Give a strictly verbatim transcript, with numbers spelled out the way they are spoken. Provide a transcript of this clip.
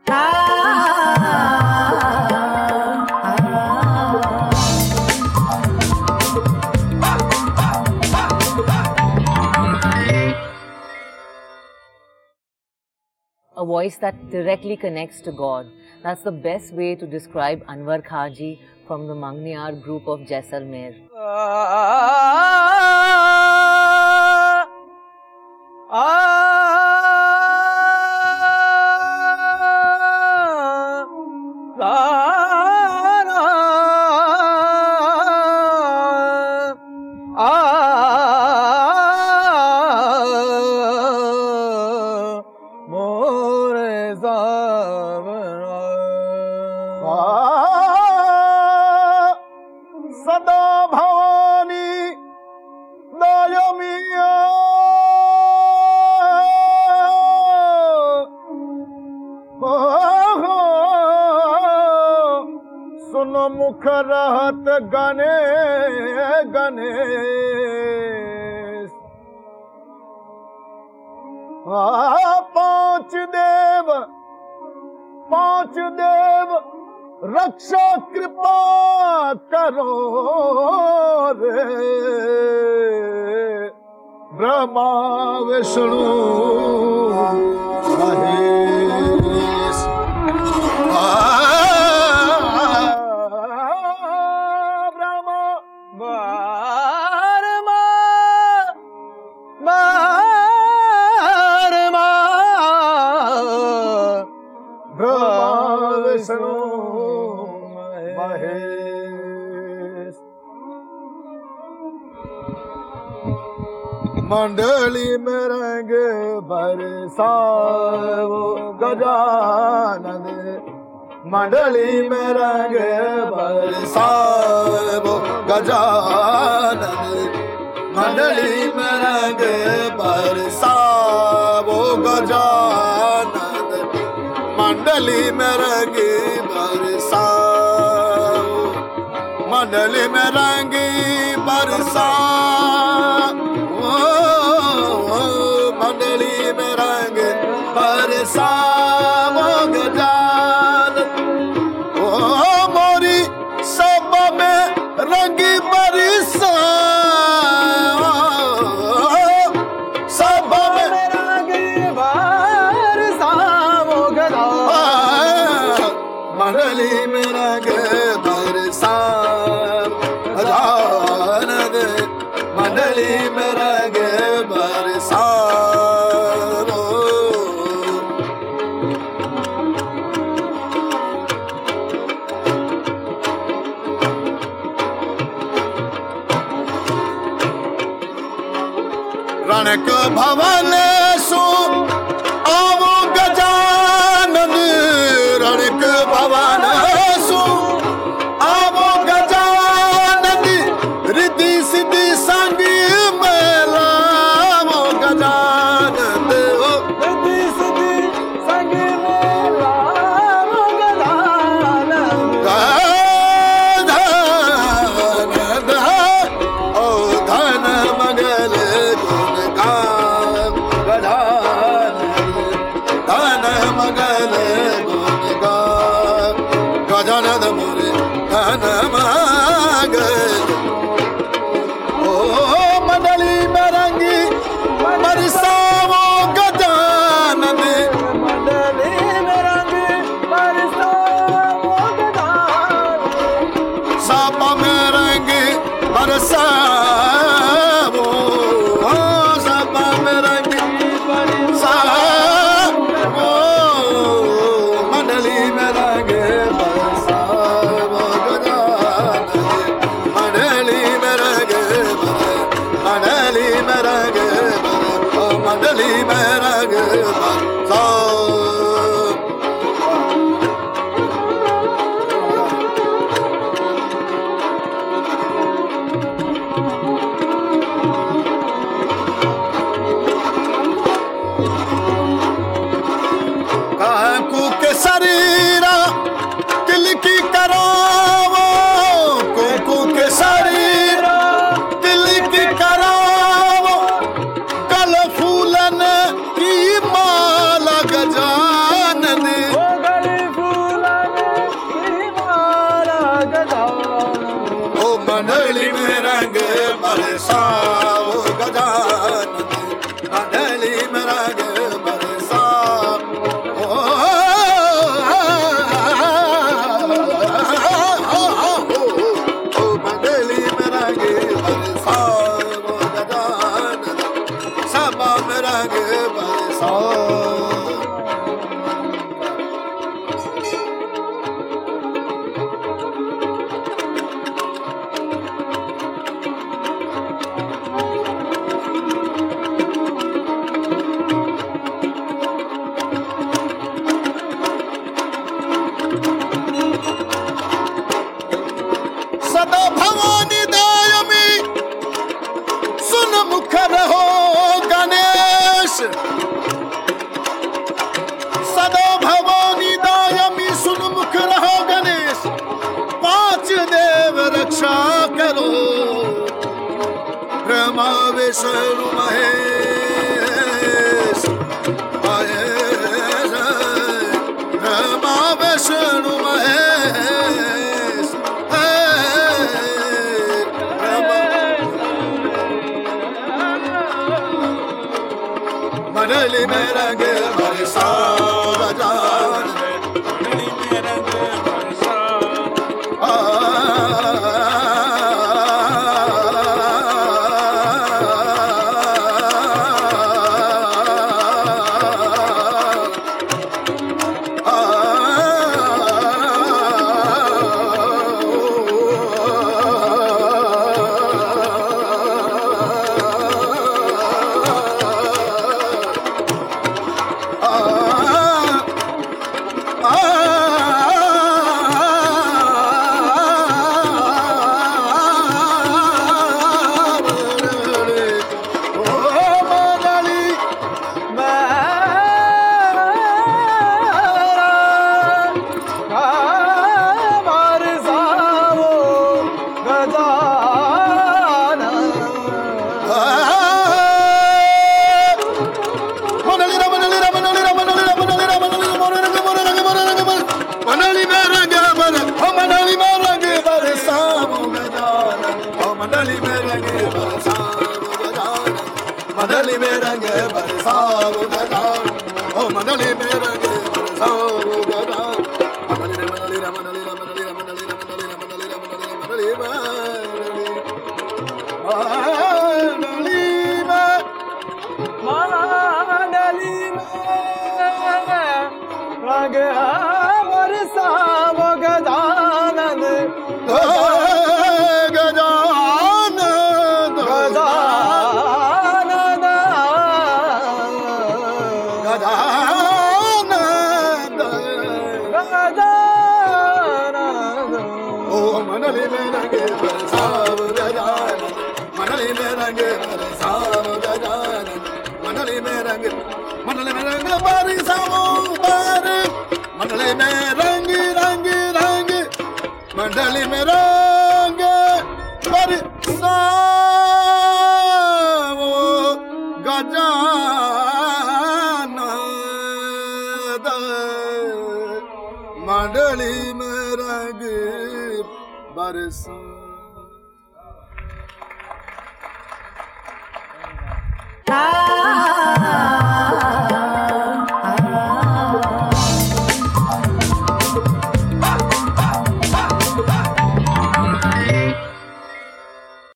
A voice that directly connects to God. That's the best way to describe Anwar Khaji from the Mangniyar group of Jaisalmer. मुख रहत गने गने पांच देव पांच देव रक्षा कृपा करो रे ब्रह्मा विष्णु महेश मंडली में रंग बरसाओ गजानन मंडली में रंग बरसाओ गजानन मंडली में रंग बरसाओ गजानन मंडली में रंग बरसाओ मंडली में रंग बरसाओ मंडली में रंग बरसाओ गजानन ओ मोरी सब में रंग बरसाओ सब में रंग बरसाओ गजानन मंडली में रंग बरसाओ गजानन मंडली में रंग बरसाओ रणक भवन सु आवो गजानन रणक भवन सु आवो गजानन रिद्धि सिद्धि संग मेलावो गजानन रिद्धि सिद्धि संग मेलावो गजानन गजानन ओ धन मंगल धन मंगल गजानन मोरे धन मंगल ओ मंडली में रंगी बरसाओ गजानन मंडली में रंगी बरसाओ गजानन सब में रंगी बरसाओ सब में रंगी बरसाओ मंडली में रंग बरसाओ गजानन मंडली में रंग मंडली में रंग मंडली में रंग बरसाओ शरीरा तिलकी करावो कुकू के शरीरा तिलकी करावो कल फूलन की माला गजा रंग बरसा ओ मंडली में रंग बरसा वो गजानन सभा में रंग बरसा सदा भवानी दायमी सुन मुख रहो गणेश सदा भवानी दायमी सुन मुख रहो गणेश पांच देव रक्षा करो ब्रह्मा विष्णु महेश महेश ब्रह्मा विष्णु महेश मंडली में रंग बरसा गजानन मंडली में रंग बरसा आ मंडली में रंग बरसा गजानन ओ मंडली में रंग बरसा गजानन मंडली रे मंडली रे मंडली रे मंडली रे मंडली रे मंडली रे मंडली रे मंडली रे मंडली मंडली में रंग बरसा गजानन मंडली में रंग बरसा गजानन मंडली में रंग बरसा गजानन मंडली में रंग मंडली में रंग बरसा बार मंडली में रंग रंग रंग मंडली में रंग बरसा गजानन मंडली में रंग बरसा